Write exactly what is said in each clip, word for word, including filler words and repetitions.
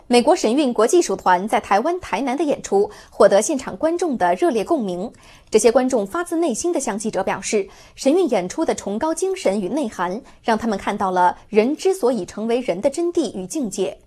美国神韵国际艺术团在台湾台南的演出获得现场观众的热烈共鸣。这些观众发自内心地向记者表示，神韵演出的崇高精神与内涵，让他们看到了人之所以成为人的真谛与境界。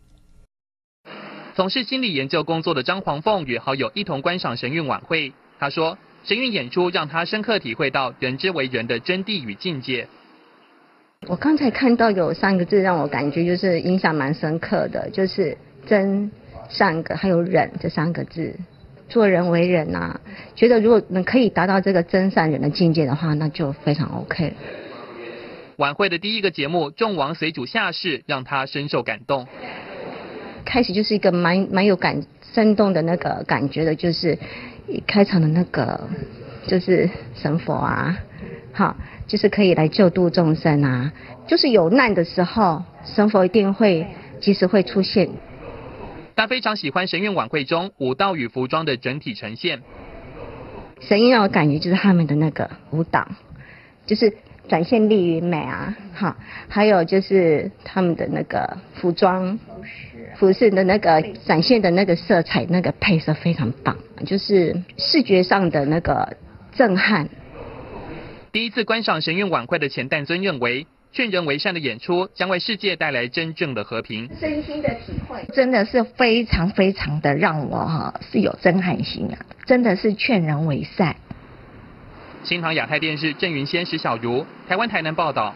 从事心理研究工作的张黄凤与好友一同观赏神韵晚会，他说，神韵演出让他深刻体会到人之为人的真谛与境界。 我刚才看到有三个字让我感觉就是印象蛮深刻的，就是真、善个还有忍这三个字。做人为人啊，觉得如果能可以达到这个真善忍的境界的话，那就非常 OK 了。 晚会的第一个节目《众王随主下士》让他深受感动。 开始就是一个蛮蛮有感生动的那个感觉的，就是开场的那个就是神佛啊，好，就是可以来救度众生啊，就是有难的时候，神佛一定会及时会出现。 他非常喜欢神韵晚会中舞蹈与服装的整体呈现。 神韵让我感觉就是他们的那个舞蹈，就是展现力与美啊，好，还有就是他们的那个服装、服饰的那个展现的那个色彩，那个配色非常棒，就是视觉上的那个震撼。 第一次观赏神韵晚会的钱旦尊认为，劝人为善的演出将为世界带来真正的和平。 身心的体会真的是非常非常的让我哈是有震撼性啊，真的是劝人为善。 新唐亚太电视郑云仙、石小茹，台湾台南报道。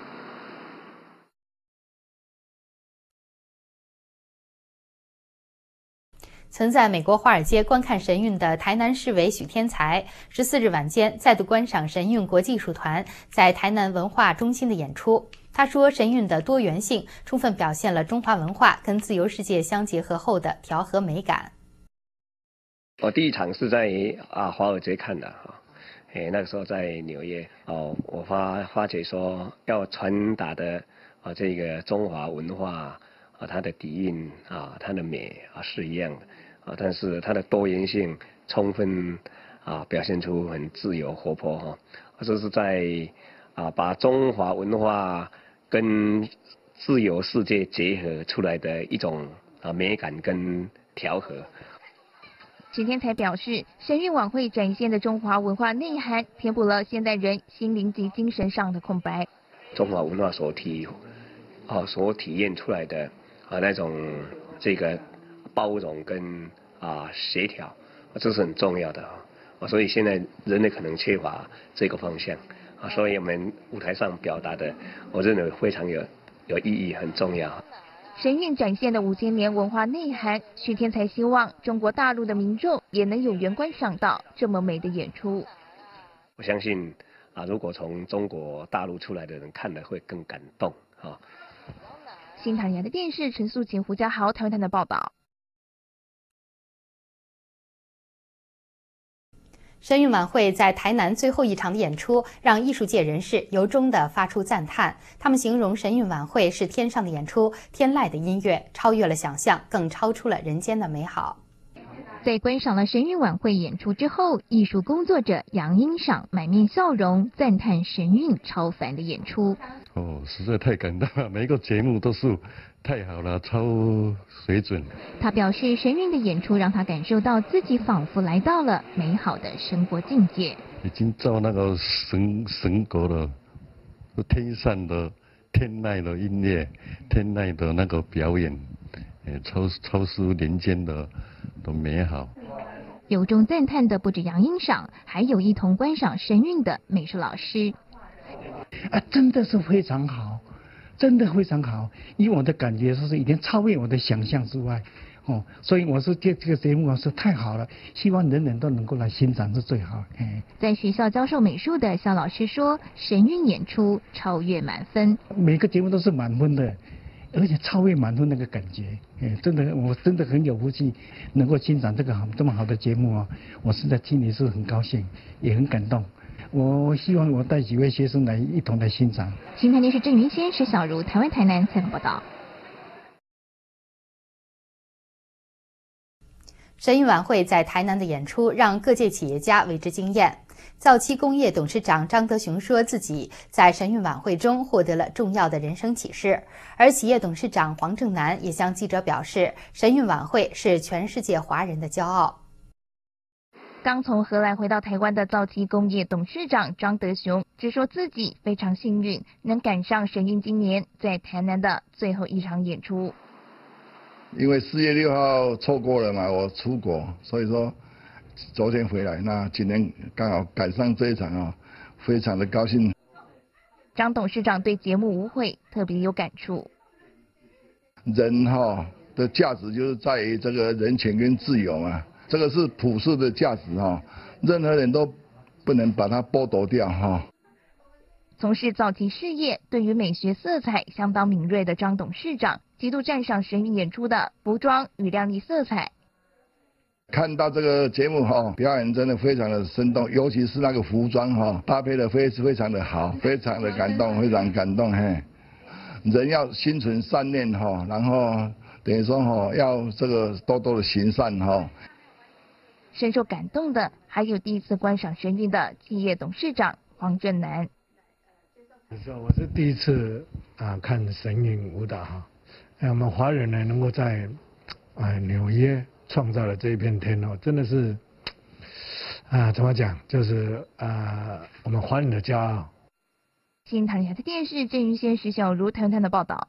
曾在美国华尔街观看神韵的台南市委许天才，十四日晚间再度观赏神韵国际艺术团在台南文化中心的演出。他说，神韵的多元性充分表现了中华文化跟自由世界相结合后的调和美感。 我第一场是在啊华尔街看的哈，诶那个时候在纽约哦，我发发觉说要传达的啊这个中华文化啊它的底蕴啊它的美啊是一样的。啊，但是它的多元性充分啊表现出很自由活泼哈，这是在啊把中华文化跟自由世界结合出来的一种啊美感跟调和。 许天才表示，神韵晚会展现的中华文化内涵，填补了现代人心灵及精神上的空白。 中华文化所体啊所体验出来的啊那种这个包容跟啊协调，这是很重要的啊，所以现在人类可能缺乏这个方向啊，所以我们舞台上表达的，我认为非常有有意义，很重要。 神韵展现的五千年文化内涵，许天才希望中国大陆的民众也能有缘观赏到这么美的演出。 我相信啊，如果从中国大陆出来的人看了会更感动啊。 新唐人的电视陈素琴、胡家豪，台湾台的报道。 神韵晚会在台南最后一场的演出，让艺术界人士由衷地发出赞叹。他们形容神韵晚会是天上的演出，天籁的音乐，超越了想象，更超出了人间的美好。 在观赏了神韵晚会演出之后，艺术工作者杨英赏满面笑容，赞叹神韵超凡的演出。 哦，实在太感动了，每一个节目都是太好了，超水准。 他表示，神韵的演出让他感受到自己仿佛来到了美好的生活境界。 已经到那个神神国了，天上的天籁的音乐，天籁的那个表演，呃，超超出人间的的美好。 由衷赞叹的不止杨英赏，还有一同观赏神韵的美术老师。 啊，真的是非常好，真的非常好。以我的感觉，是已经超越我的想象之外，哦，所以我说这这个节目是太好了，希望人人都能够来欣赏是最好。哎， 在学校教授美术的肖老师说，神韵演出超越满分， 每个节目都是满分的，而且超越满分那个感觉，哎，真的，我真的很有福气，能够欣赏这个好这么好的节目哦，我实在心里是很高兴，也很感动。我希望我带几位学生来一同来欣赏。 新台电视郑云仙、石小茹，台湾台南采访报道。 神韵晚会在台南的演出让各界企业家为之惊艳。 造漆工业董事长张德雄说自己在神韵晚会中获得了重要的人生启示，而企业董事长黄正南也向记者表示，神韵晚会是全世界华人的骄傲。 刚从荷兰回到台湾的造漆工业董事长张德雄只说自己非常幸运，能赶上神韵今年在台南的最后一场演出。 因为四月六号错过了嘛，我出国，所以说昨天回来，那今天刚好赶上这一场啊，非常的高兴。 张董事长对节目舞会特别有感触。 人哈的价值就是在于这个人权跟自由嘛，这个是普世的价值哈，任何人都不能把它剥夺掉哈。 从事造漆事业，对于美学色彩相当敏锐的张董事长，极度赞赏神韵演出的服装与亮丽色彩。 看到这个节目哈，表演真的非常的生动，尤其是那个服装哈，搭配的非非常的好，非常的感动，非常感动嘿。人要心存善念哈，然后等于说哈，要这个多多的行善哈。 深受感动的还有第一次观赏神韵的企业董事长黄正南。 是我是第一次啊看神韵舞蹈哈，哎，我们华人呢能够在啊纽约创造了这一片天哦，真的是啊怎么讲，就是啊我们华人的骄傲。 新唐人台电视郑云仙、石小如谈谈的报道。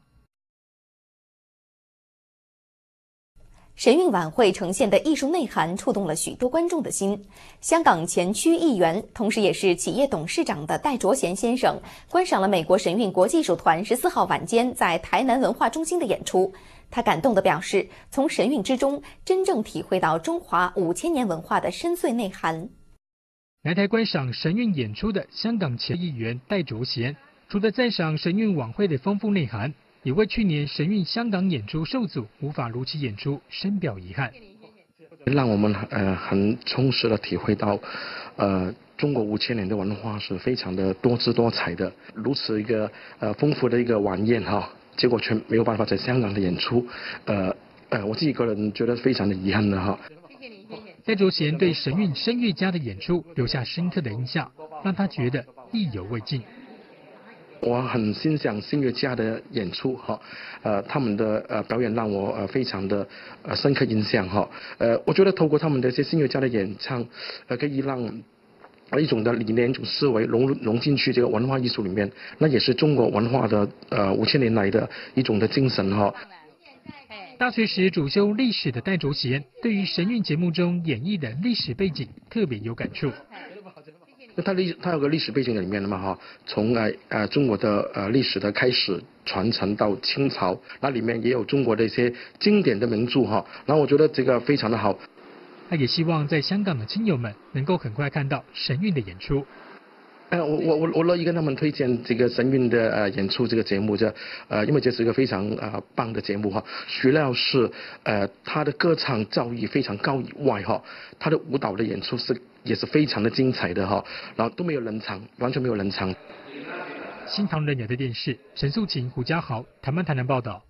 神韵晚会呈现的艺术内涵触动了许多观众的心。香港前区议员，同时也是企业董事长的戴卓贤先生，观赏了美国神韵国际艺术团十四号晚间在台南文化中心的演出。他感动地表示，从神韵之中真正体会到中华五千年文化的深邃内涵。 来台观赏神韵演出的香港前议员戴卓贤，除了赞赏神韵晚会的丰富内涵，也为去年神韵香港演出受阻无法如期演出深表遗憾， 让我们呃很充实的体会到，呃中国五千年的文化是非常的多姿多彩的，如此一个呃丰富的一个晚宴哈，结果却没有办法在香港的演出，呃呃我自己个人觉得非常的遗憾的哈。 戴卓贤对神韵声乐家的演出留下深刻的印象，让他觉得意犹未尽。 我很欣赏声乐家的演出哈，呃，他们的呃表演让我呃非常的呃深刻印象哈，呃，我觉得透过他们的一些声乐家的演唱，呃，可以让一种的理念、一种思维融入融进去这个文化艺术里面，那也是中国文化的呃五千年来的一种的精神哈。 大学时主修历史的戴卓贤，对于神韵节目中演绎的历史背景特别有感触。 它历它有个历史背景在里面的嘛哈，从呃呃中国的呃历史的开始传承到清朝，那里面也有中国的一些经典的名著哈，然后我觉得这个非常的好。 他也希望在香港的亲友们能够很快看到神韵的演出。 呃，我我我我乐意跟他们推荐这个神韵的呃演出这个节目，这呃因为这是一个非常呃棒的节目哈，除了是呃他的歌唱造诣非常高以外哈，他的舞蹈的演出是也是非常的精彩的哈，然后都没有冷场，完全没有冷场。 新唐人亚太电视陈素琴、胡家豪台湾台南报道。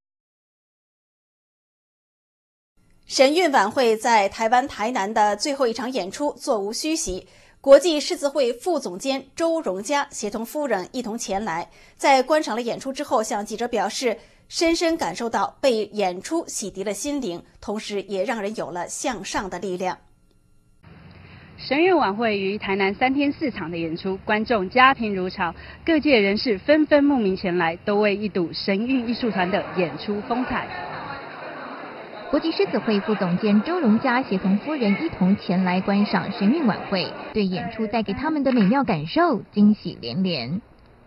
神韵晚会在台湾台南的最后一场演出座无虚席。国际狮子会副总监周荣嘉协同夫人一同前来，在观赏了演出之后，向记者表示，深深感受到被演出洗涤了心灵，同时也让人有了向上的力量。 神韵晚会于台南三天四场的演出，观众家贫如潮，各界人士纷纷慕名前来，都为一睹神韵艺术团的演出风采。 国际狮子会副总监周荣嘉协同夫人一同前来观赏神韵晚会，对演出带给他们的美妙感受惊喜连连。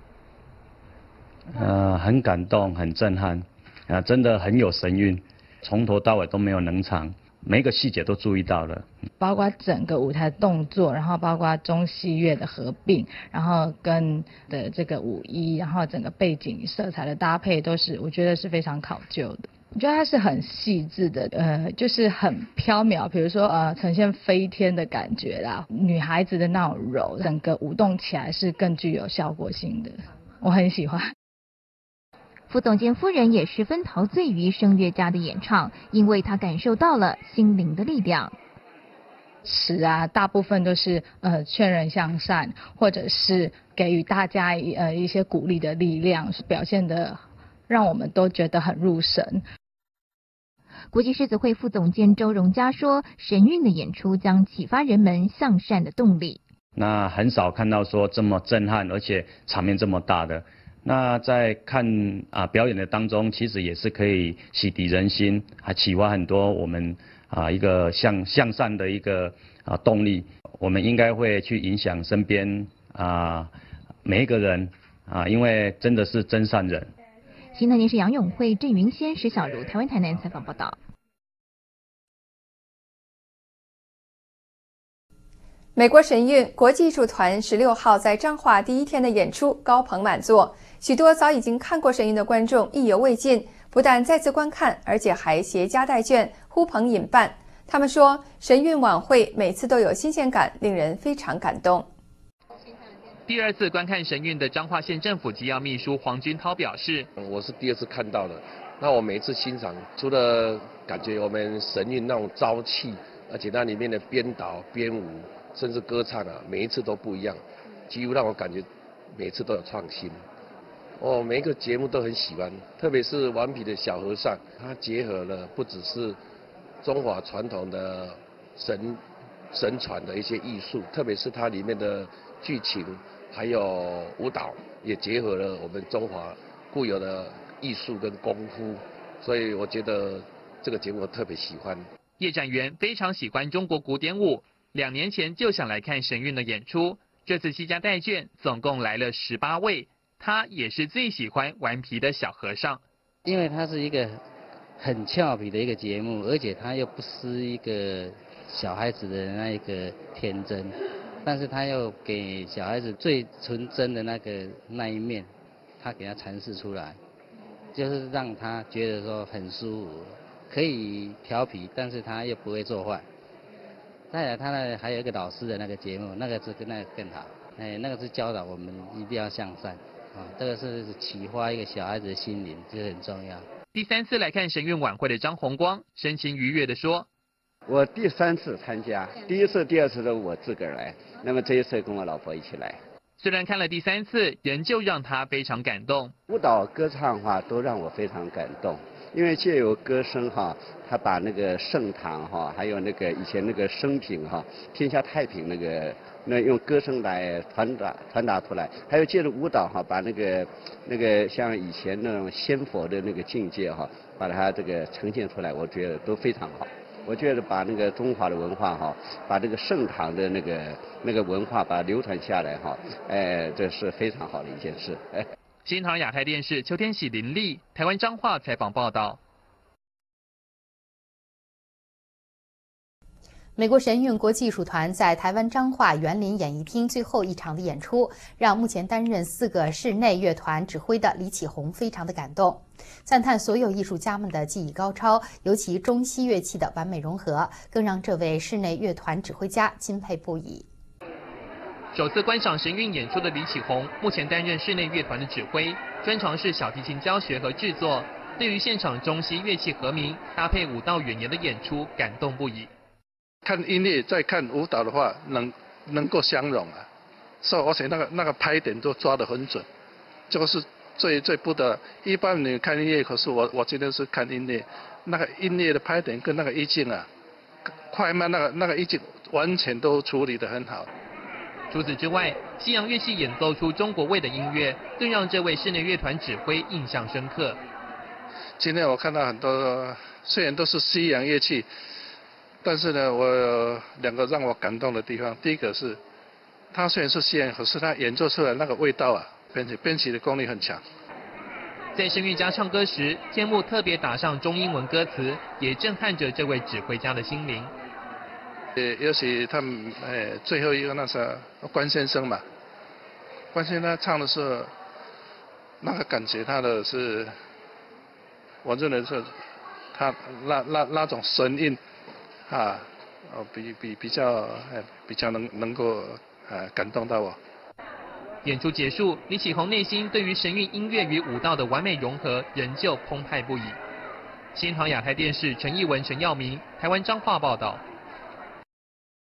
呃，很感动，很震撼，啊，真的很有神韵，从头到尾都没有冷场，每个细节都注意到了， 包括整个舞台动作，然后包括中西乐的合并，然后跟的这个舞衣，然后整个背景色彩的搭配，都是我觉得是非常考究的。我觉得它是很细致的，呃，就是很飘渺，比如说呃，呈现飞天的感觉啦，女孩子的那种柔，整个舞动起来是更具有效果性的，我很喜欢。 副总监夫人也十分陶醉于声乐家的演唱，因为她感受到了心灵的力量。 词啊，大部分都是呃劝人向善，或者是给予大家呃一些鼓励的力量，表现得让我们都觉得很入神。 国际狮子会副总监周荣嘉说，神韵的演出将启发人们向善的动力。 那很少看到说这么震撼，而且场面这么大的。那在看啊表演的当中，其实也是可以洗涤人心，还启发很多我们啊一个向向善的一个啊动力。我们应该会去影响身边啊每一个人啊，因为真的是真善人。 新台电视杨永慧、郑云仙、石小茹，台湾台南采访报道。 美国神韵国际艺术团十六号在彰化第一天的演出高朋满座，许多早已经看过神韵的观众意犹未尽，不但再次观看，而且还携家带眷呼朋引伴。他们说，神韵晚会每次都有新鲜感，令人非常感动。 第二次观看神韵的彰化县政府机要秘书黄君涛表示， 我是第二次看到的，那我每一次欣赏，除了感觉我们神韵那种朝气，而且那里面的编导、编舞，甚至歌唱啊，每一次都不一样，几乎让我感觉每次都有创新。哦，每一个节目都很喜欢，特别是顽皮的小和尚，它结合了不只是中华传统的神神传的一些艺术，特别是它里面的剧情。还有舞蹈也结合了我们中华固有的艺术跟功夫，所以我觉得这个节目我特别喜欢。 叶展元非常喜欢中国古典舞，两年前就想来看神韵的演出，这次携家带眷，总共来了十八位。他也是最喜欢顽皮的小和尚， 因为它是一个很俏皮的一个节目，而且它又不失一个小孩子的那一个天真。但是他又给小孩子最纯真的那个那一面，他给他阐释出来，就是让他觉得说很舒服，可以调皮，但是他又不会做坏。再来，他呢还有一个老师的那个节目，那个是跟那个更好，哎，那个是教导我们一定要向善啊，这个是启发一个小孩子的心灵，这很重要。 第三次来看神韵晚会的张宏光神情愉悦地说。 我第三次参加，第一次、第二次都我自个儿来，那么这一次跟我老婆一起来。 虽然看了第三次，仍旧让他非常感动。 舞蹈、歌唱哈都让我非常感动，因为借由歌声哈，他把那个盛唐哈，还有那个以前那个生平哈，天下太平那个，那用歌声来传达传达出来，还有借着舞蹈哈，把那个那个像以前那种仙佛的那个境界哈，把它这个呈现出来，我觉得都非常好。我觉得把那个中华的文化哈，把这个盛唐的那个那个文化把它流传下来哈，哎，这是非常好的一件事。哎， 新唐亚太电视邱天喜、林立，台湾彰化采访报道。 美国神韵国际艺术团在台湾彰化园林演艺厅最后一场的演出，让目前担任四个室内乐团指挥的李启宏非常的感动，赞叹所有艺术家们的技艺高超，尤其中西乐器的完美融合，更让这位室内乐团指挥家钦佩不已。 首次观赏神韵演出的李启宏，目前担任室内乐团的指挥，专长是小提琴教学和制作。对于现场中西乐器和鸣，搭配舞蹈语言的演出，感动不已。 看音乐再看舞蹈的话，能能够相融啊，所以而且那个那个拍点都抓得很准，这个是最最不得。一般你看音乐，可是我我今天是看音乐，那个音乐的拍点跟那个意境啊，快慢那个那个意境完全都处理得很好。 除此之外，西洋乐器演奏出中国味的音乐，更让这位室内乐团指挥印象深刻。 今天我看到很多，虽然都是西洋乐器。但是呢，我有两个让我感动的地方。第一个是，他虽然是西洋，可是他演奏出来那个味道啊，编曲编曲的功力很强。 在声乐家唱歌时，天幕特别打上中英文歌词，也震撼着这位指挥家的心灵。 呃，尤其他们呃最后一个那是关先生嘛，关先生唱的是那个感觉，他的是，我认为是他那那那种声音。啊，哦，比比比较，呃，比较能能够，呃，感动到我。 演出结束，李启宏内心对于神韵音乐与舞蹈的完美融合，仍旧澎湃不已。新唐亚太电视陈艺文、陈耀明，台湾彰化报道。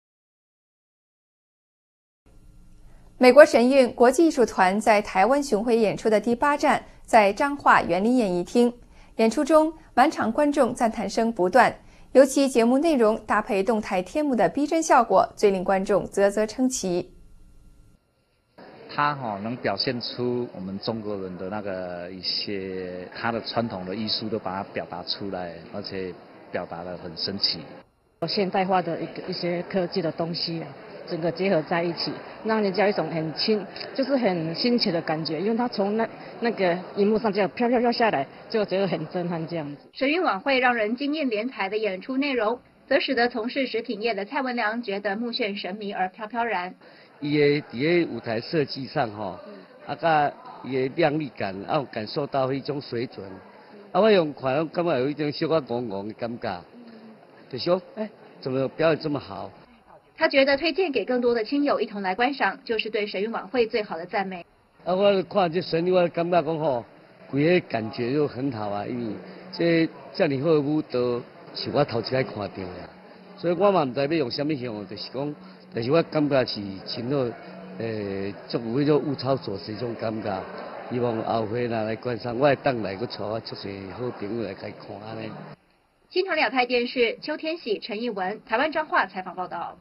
美国神韵国际艺术团在台湾巡回演出的第八站在彰化园林演艺厅。演出中，满场观众赞叹声不断，尤其节目内容搭配动态天幕的逼真效果，最令观众啧啧称奇。 它哈、哦、能表现出我们中国人的那个一些他的传统的艺术都把它表达出来，而且表达得很神奇。 现代化的一个一些科技的东西啊，整个结合在一起，让人家一种很亲，就是很新奇的感觉。因为它从那那个荧幕上这样飘飘飘下来，就觉得很震撼这样子。 神韵晚会让人惊艳连彩的演出内容，则使得从事食品业的蔡文良觉得目眩神迷而飘飘然。 伊个伫个舞台设计上吼，啊甲伊个亮丽感，啊有感受到迄种水准。啊我用看，感觉有一种小可戆戆的感觉，就说哎，怎么表演这么好？ 他觉得推荐给更多的亲友一同来观赏，就是对神韵晚会最好的赞美。 啊，我看这神韵，我感觉讲吼，规个感觉就很好啊，因为这这么好的舞蹈是我头一摆看到呀，所以我嘛唔知要用什么形容，就是讲。但是我感觉是真好，诶，足有迄种物超所值种感觉。希望后回若来观赏，我会当来，佮带我足侪好朋友来甲伊看安尼。 新唐两台电视邱天喜、陈艺文，台湾彰化采访报道。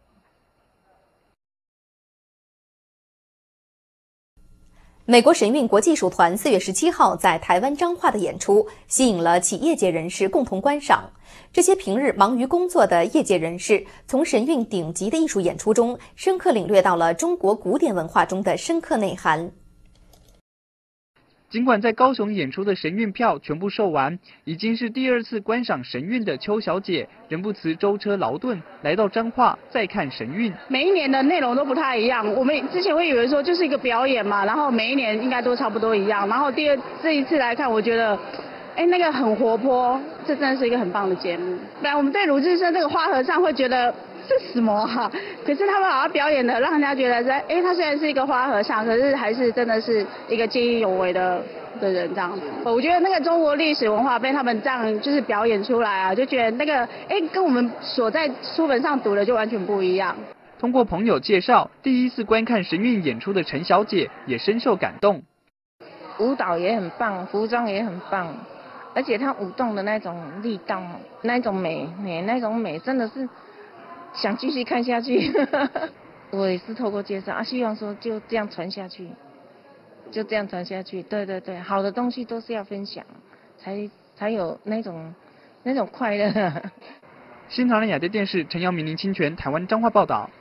美国神韵国际艺术团四月十七号在台湾彰化的演出，吸引了企业界人士共同观赏。这些平日忙于工作的业界人士，从神韵顶级的艺术演出中，深刻领略到了中国古典文化中的深刻内涵。 尽管在高雄演出的神韵票全部售完，已经是第二次观赏神韵的邱小姐，仍不辞舟车劳顿来到彰化再看神韵。 每一年的内容都不太一样，我们之前会以为说就是一个表演嘛，然后每一年应该都差不多一样，然后第二这一次来看，我觉得。哎，那个很活泼，这真的是一个很棒的节目。本来我们对鲁智深这个花和尚会觉得这什么啊？可是他们好像表演的，让人家觉得在，哎，他虽然是一个花和尚，可是还是真的是一个见义勇为的的人这样子。我觉得那个中国历史文化被他们这样就是表演出来啊，就觉得那个哎，跟我们所在书本上读的就完全不一样。 通过朋友介绍，第一次观看神韵演出的陈小姐也深受感动。 舞蹈也很棒，服装也很棒。而且他舞动的那种力道，那种美美，那种美真的是想继续看下去。我也是透过介绍啊，希望说就这样传下去，就这样传下去。对对对，好的东西都是要分享，才才有那种那种快乐。 新唐人亚洲电视陈阳明林清泉台湾彰化报道。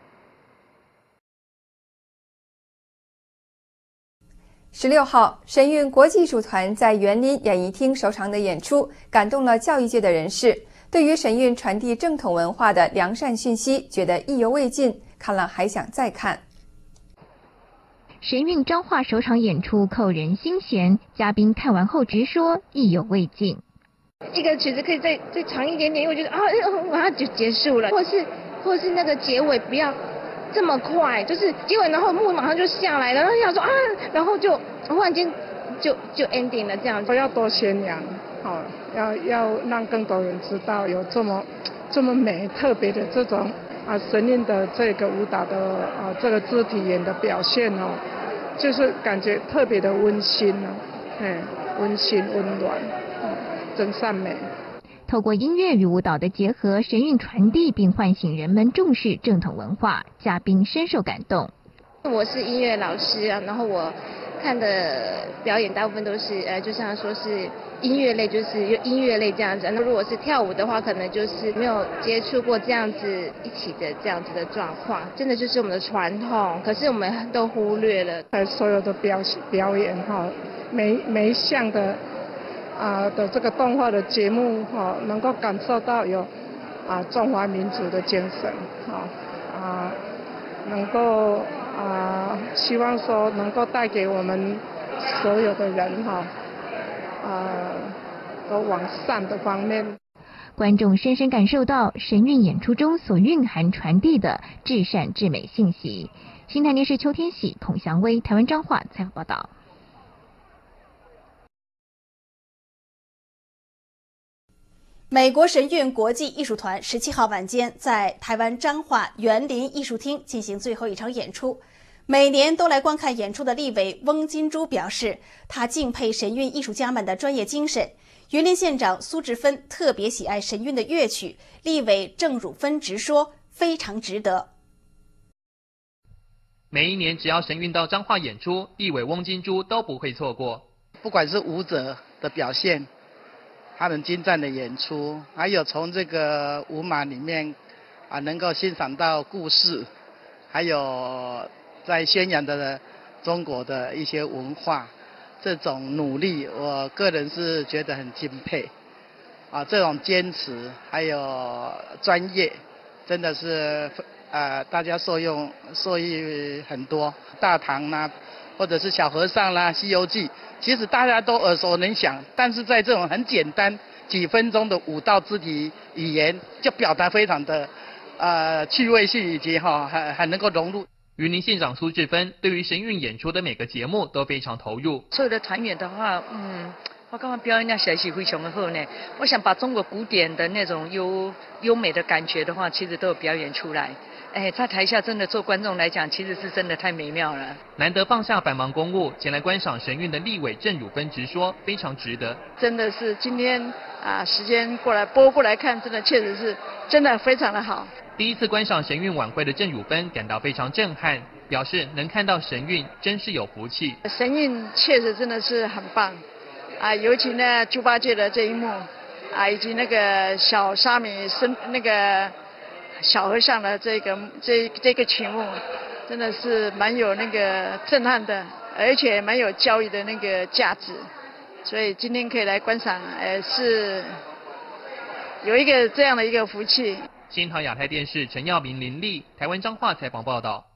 十六号，神韵国际艺术团在园林演艺厅首场的演出，感动了教育界的人士。对于神韵传递正统文化的良善讯息，觉得意犹未尽，看了还想再看。 神韵彰化首场演出扣人心弦，嘉宾看完后直说意犹未尽。 一个曲子可以再再长一点点，因为我觉得啊，马上就结束了，或是或是那个结尾不要这么快，就是结尾然后幕马上就下来了，然后想说啊，然后就忽然间就就 ending 了这样子。 要多宣扬，好、哦，要要让更多人知道有这么这么美特别的这种啊神韵的这个舞蹈的啊这个肢体语言的表现哦，就是感觉特别的温馨哦，嗯，温馨温暖，嗯，真善美。 透过音乐与舞蹈的结合，神韵传递并唤醒人们重视正统文化，嘉宾深受感动。 我是音乐老师啊，然后我看的表演大部分都是呃，就像说是音乐类，就是音乐类这样子。那如果是跳舞的话，可能就是没有接触过这样子一起的这样子的状况，真的就是我们的传统，可是我们都忽略了。 在所有的表表演哈，每每一项的。啊的这个动画的节目哈、哦，能够感受到有啊中华民族的精神哈、哦、啊，能够啊希望说能够带给我们所有的人哈啊都往善的方面。 观众深深感受到神韵演出中所蕴含传递的至善至美信息。新台电视邱天喜、孔祥威，台湾彰化采访报道。 美国神韵国际艺术团十七号晚间在台湾彰化园林艺术厅进行最后一场演出。 每年都来观看演出的立委翁金珠表示，他敬佩神韵艺术家们的专业精神。云林县长苏志芬特别喜爱神韵的乐曲，立委郑汝芬直说非常值得。 每一年只要神韵到彰化演出，立委翁金珠都不会错过。 不管是舞者的表现，他们精湛的演出，还有从这个舞马里面啊，能够欣赏到故事，还有在宣扬的中国的一些文化，这种努力，我个人是觉得很敬佩。啊，这种坚持还有专业，真的是呃大家受用受益很多。大唐啦、啊，或者是小和尚啦、啊，《西游记》，其实大家都耳熟能详，但是在这种很简单几分钟的舞蹈肢体语言，就表达非常的呃趣味性以及哈很很能够融入。 云林县长苏志芬对于神韵演出的每个节目都非常投入。 所有的团员的话，嗯，我刚刚表演那实在是非常的好呢。我想把中国古典的那种优优美的感觉的话，其实都有表演出来。哎，在台下真的做观众来讲，其实是真的太美妙了。 难得放下繁忙公务前来观赏神韵的立委郑汝芬直说，非常值得。 真的是今天啊，时间过来拨过来看，真的确实是真的非常的好。 第一次观赏神韵晚会的郑汝芬感到非常震撼，表示能看到神韵真是有福气。 神韵确实真的是很棒啊，尤其呢猪八戒的这一幕啊，以及那个小沙弥生那个小和尚的这个这这个曲目，真的是蛮有那个震撼的，而且蛮有教育的那个价值。所以今天可以来观赏，呃，是有一个这样的一个福气。 新唐亚太电视陈耀明、林立，台湾彰化采访报道。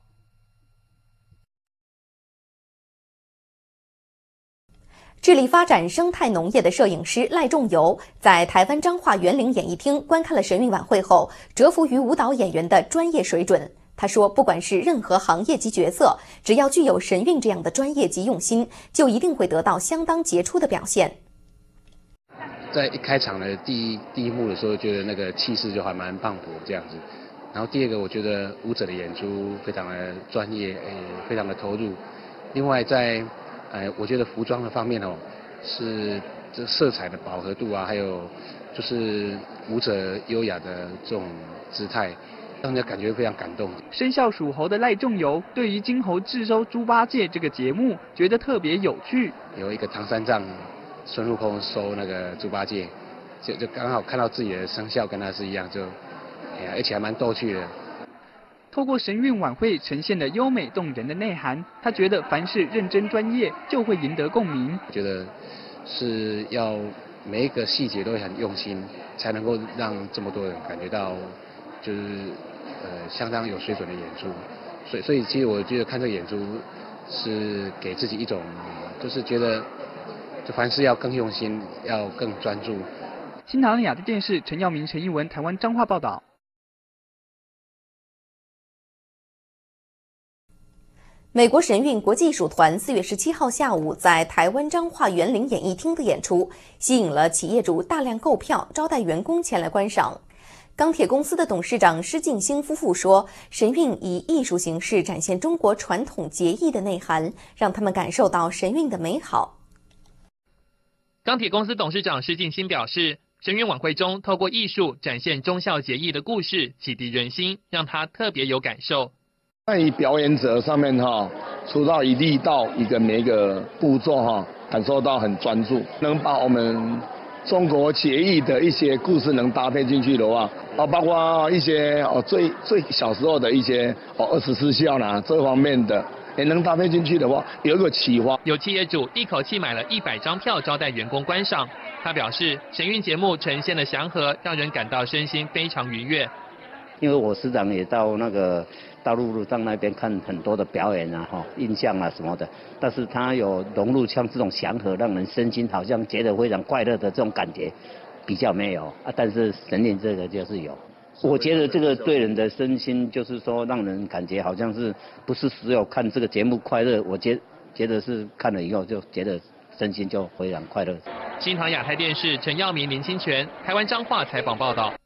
致力发展生态农业的摄影师赖仲游，在台湾彰化园林演艺厅观看了神韵晚会后，折服于舞蹈演员的专业水准。他说，不管是任何行业及角色，只要具有神韵这样的专业及用心，就一定会得到相当杰出的表现。 在一开场的第一第一幕的时候，觉得那个气势就还蛮磅礴这样子。然后第二个，我觉得舞者的演出非常的专业，呃，非常的投入。另外在呃，我觉得服装的方面哦，是这色彩的饱和度啊，还有就是舞者优雅的这种姿态，让人家感觉非常感动。 生肖属猴的赖仲游对于金猴智收猪八戒这个节目觉得特别有趣。 有一个唐三藏孙悟空收那个猪八戒，就就刚好看到自己的生肖跟他是一样，就哎呀，而且还蛮逗趣的。 透过神韵晚会呈现的优美动人的内涵，他觉得凡是认真专业就会赢得共鸣。 觉得是要每一个细节都很用心，才能够让这么多人感觉到就是呃相当有水准的演出。所以所以其实我觉得看这个演出是给自己一种就是觉得就凡事要更用心，要更专注。 新唐亚的电视陈耀明、陈艺文，台湾彰化报道。 美国神韵国际艺术团四月十七号下午在台湾彰化园林演艺厅的演出，吸引了企业主大量购票，招待员工前来观赏。钢铁公司的董事长施敬兴夫妇说，神韵以艺术形式展现中国传统节义的内涵，让他们感受到神韵的美好。 钢铁公司董事长施敬兴表示，神韵晚会中透过艺术展现忠孝节义的故事，启迪人心，让他特别有感受。 在于表演者上面哈，出到一力道一个每一个步骤哈，感受到很专注，能把我们中国节义的一些故事能搭配进去的话，啊，包括一些哦最最小时候的一些哦二十四孝啦这方面的，也能搭配进去的话，有一个启发。 有企业主一口气买了一百张票招待员工观赏，他表示神韵节目呈现的祥和，让人感到身心非常愉悦。 因为我时常也到那个大陆路上那边看很多的表演啊，哈，印象啊什么的，但是它有融入像这种祥和，让人身心好像觉得非常快乐的这种感觉，比较没有啊。但是神韵这个就是有，我觉得这个对人的身心就是说，让人感觉好像是不是只有看这个节目快乐，我觉觉得是看了以后就觉得身心就非常快乐。 新唐亚太电视陈耀明、林清泉，台湾彰化采访报道。